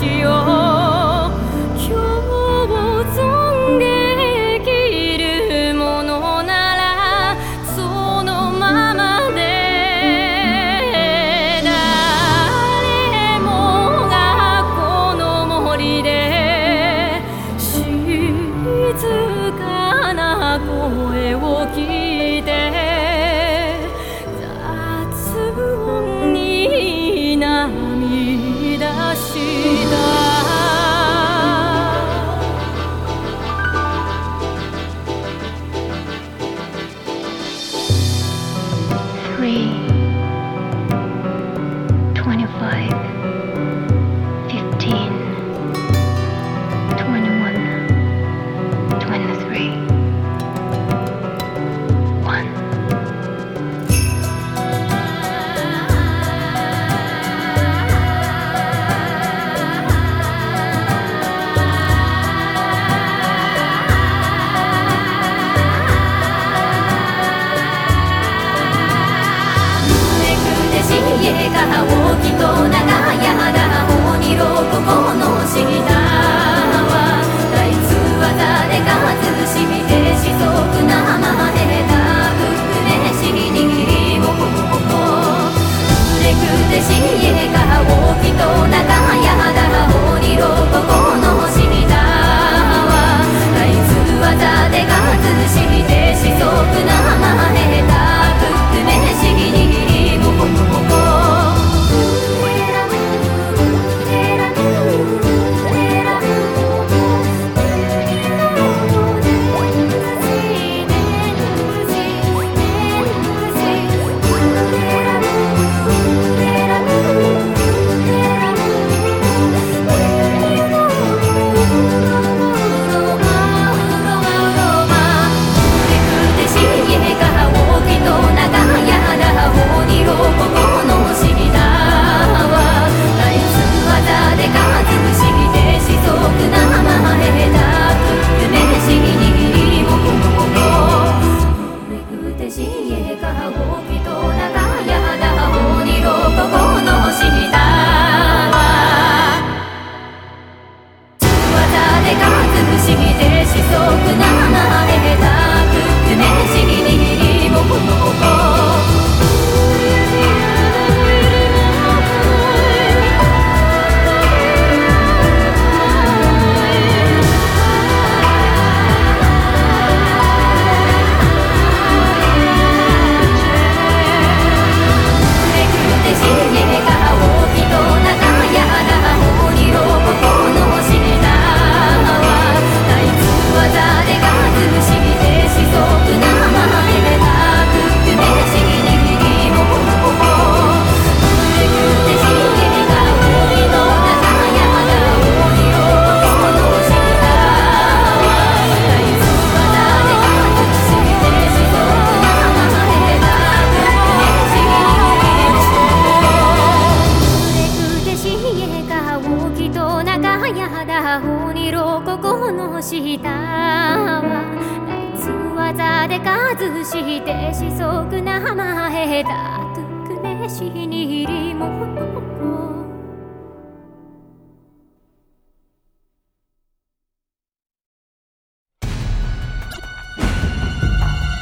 しを共存できるものならそのままで誰もがこの森で静かな声を聞いて雑音に涙した 3, 25, 15, 21, 23, 1. 家が大きと長屋だ方にろここの下は大津技で数してしそくなまへたぶくめしにぎりもほほくれくてし家が大きと長屋だ方にろここの下は大津技で数してしそくなまへたぶくめしにぎりもほほくしてしそくなまへたとくねしにりも